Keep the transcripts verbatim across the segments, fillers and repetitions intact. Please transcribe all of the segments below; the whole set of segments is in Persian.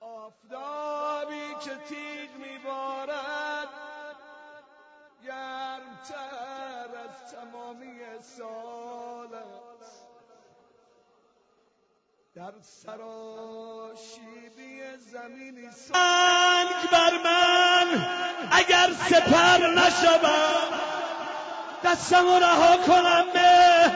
آفتابی که تیغ میبارد گرمتر از تمامی سال است. در سراشیبی زمینی سنگ بر من اگر سپر نشوم دستمو رها کنم به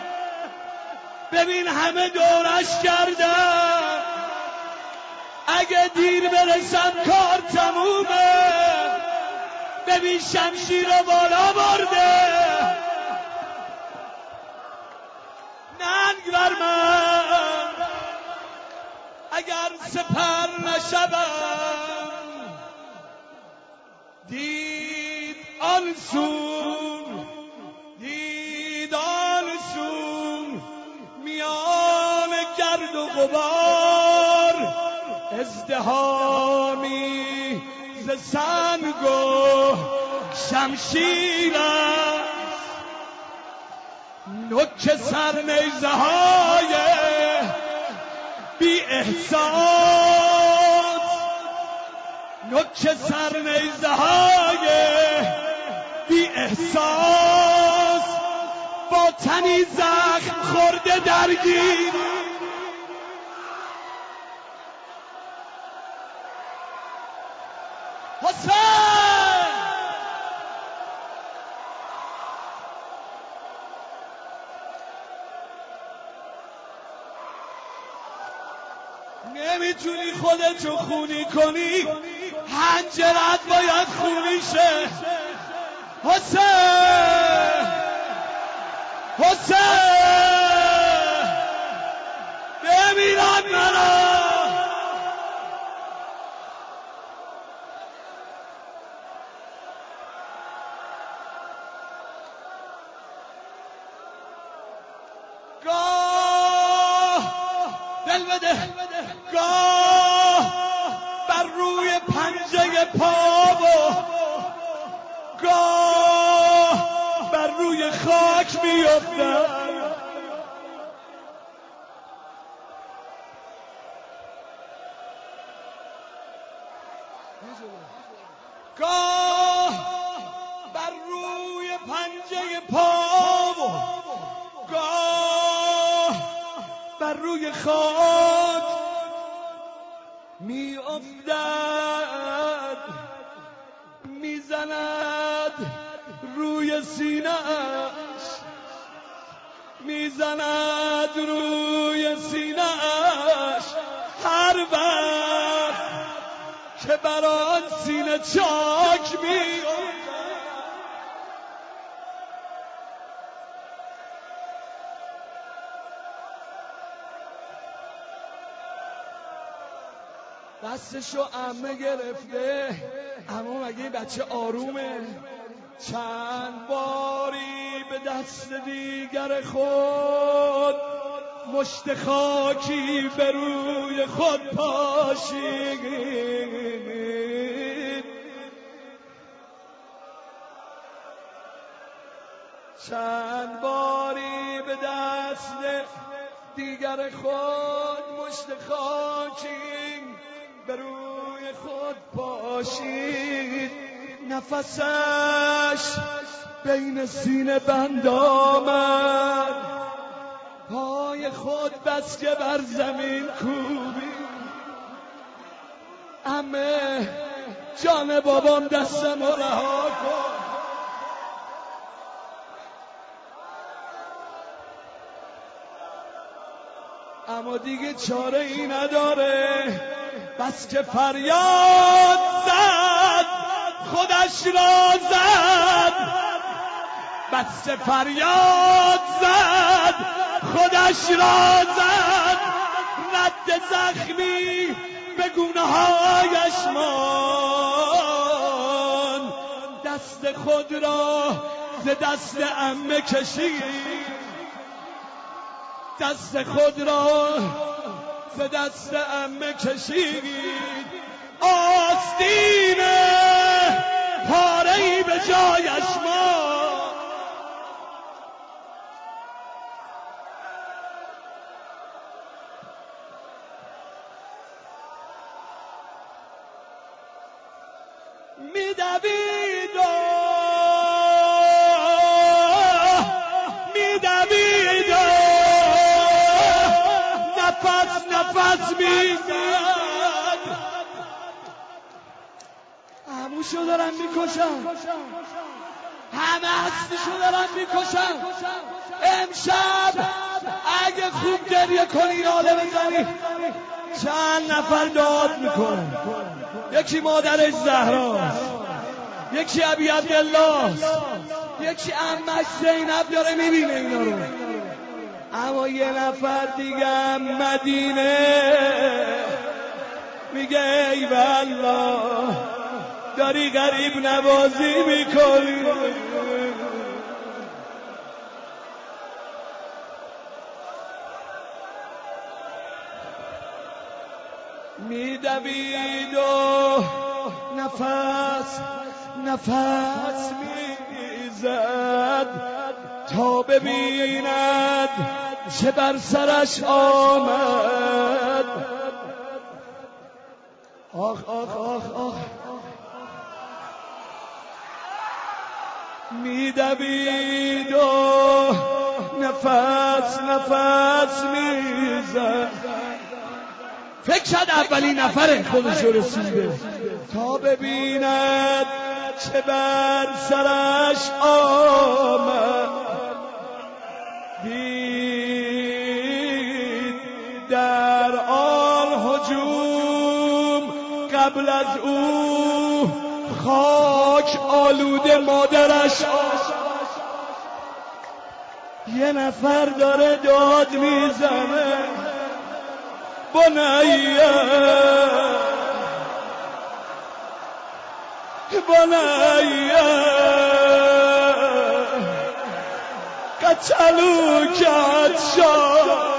ببین همه دورش کردم اگه دیر برسم کار تمومه ببین شمشیر رو بالا برده ننگ بر من اگر سپر نشوم دید آن سون دید آن سون میان گرد و غبار ازدحامی ز سنگ و شمشیر است نوک سر نیزه های بی احساس نوک سر نیزه های بی احساس با تنی زخم خورده درگیر حسین نمیتونی خودتو خونی کنی حنجرت باید خونی شه حسین حسین ببینم منو گاه دل بده گاه بر روی پنجه پا و گاه بر روی خاک میافتم گاه بر روی پنجه پا و گاه بر روی خاک می افتد میزند روی سینه‌اش میزند روی سینه‌اش هر وقت که بر آن سینه چاک می دستشو عمه گرفته عمو مگه این بچه آرومه چند باری به دست دیگر خود مشت خاکی به روی خود پاشید چند باری به دست دیگر خود مشت خاکی به روی خود پاشید نفسش بین سینه بند آمد پای خود بس که بر زمین کوبید عمه جان بابام دستم رها کن اما دیگه چاره ای نداره بس که فریاد زد خودش را زد بس که فریاد زد خودش را زد رد زخمی به گونه هایش مان دست خود را ز دست عمه کشید دست خود را ز دست عمه کشید آستین پاره‌ای به جایش ما میدوید و میدوید و نفس نفس میزد. عموشو دارن میکشن، همه هستیشو دارن میکشن. امشب اگه خوب گریه کنی ناله بزنی چند نفر داد میکنن. یکی مادرش زهراست، یکی ابی عبدالله، یکی عمش زینب داره میبینه اینا رو. اما یه نفر دیگه مدینه میگه ای والله داری غریب نوازی میکنی. میدوید و نفس نفس میزد تا ببیند چه بر سرش آمد. آخ آخ آخ آخ میدوید و نفس نفس میزد. فکر شد اولین نفر خودش رو رسیده تا ببیند چه بر سرش آمد. دید در آن هجوم قبل از او خاک آلوده مادرش. یه نفر داره داد میزنه بنیه بنیه قتلوک عطشان.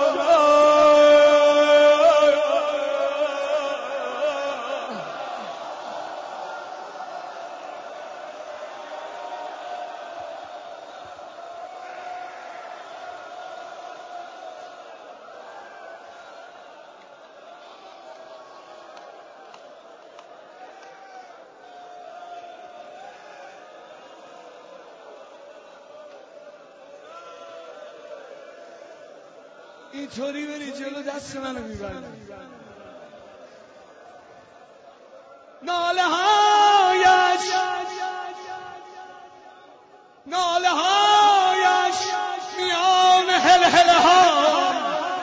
اینطوری بری جلو دست منو میبرد. ناله هایش ناله هایش میان هلهله ها،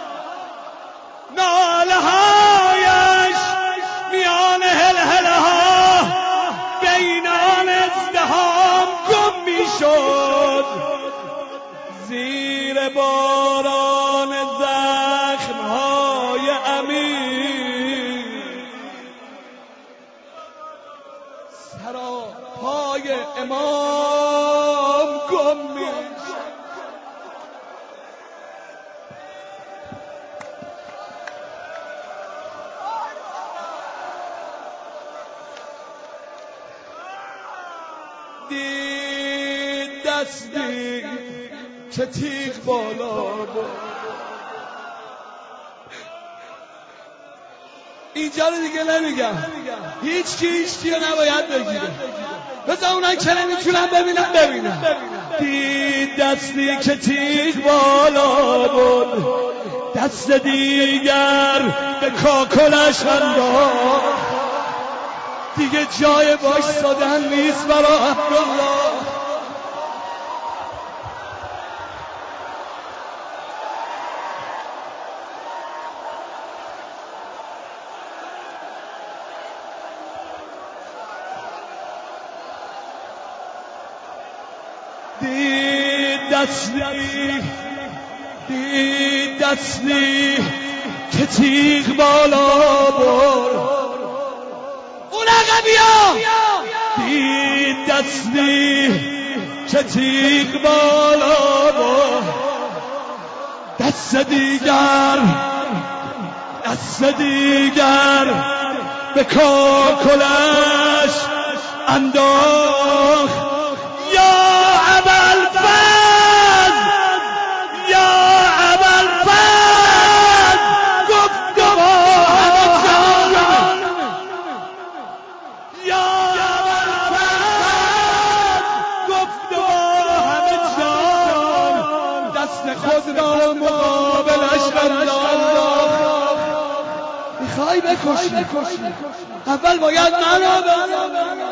ناله هایش میان هلهله ها بین آن ازدحام گم میشد. زیر باران زخمهای عمیق سراپای امام گم میشد. دید دستی که تیغ بالا بود. اینجا رو دیگه نمیگم، هیچ کی هیچ کی رو نباید بگیره. بذار اونایی که نمیتونن ببینن ببینن. دید دستی که تیغ بالا بود، دست دیگر به کاکلش انداخت. دیگه جای وایسادن نیست برا عبدالله. دید دستی دید دستی که تیغ بالا برد. اون عقبیا دید دستی که تیغ بالا برد. دست دیگر دست دیگر به کاکلش انداخت. یا ابوالفضل یا ابوالفضل گفت با همه جان یا ابوالفضل میخوای بکشی اول باید منو بزنی.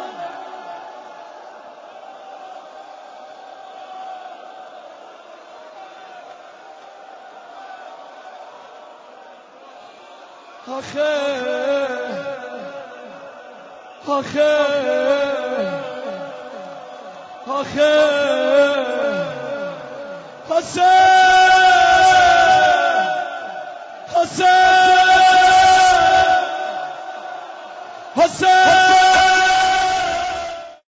آخه آخه آخه حسین حسین حسین